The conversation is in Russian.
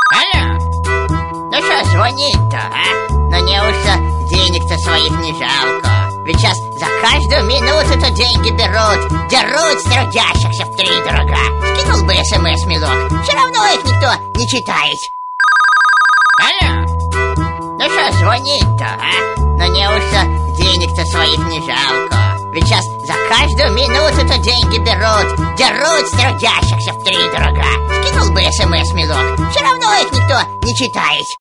Алло, ну что звонит-то, а? Ну неужто денег-то своих не жалко? Ведь сейчас за каждую минуту-то деньги берут. Дерут с трудящихся втридорога. Скинул бы СМС, милок, все равно их никто не читает. Алло, ну что звонит-то, а? Ну неужто денег-то своих не жалко? Ведь сейчас за каждую минуту-то деньги берут. Дерут с трудящихся втридорога. Скинул бы СМС, милок, все равно их никто не читает.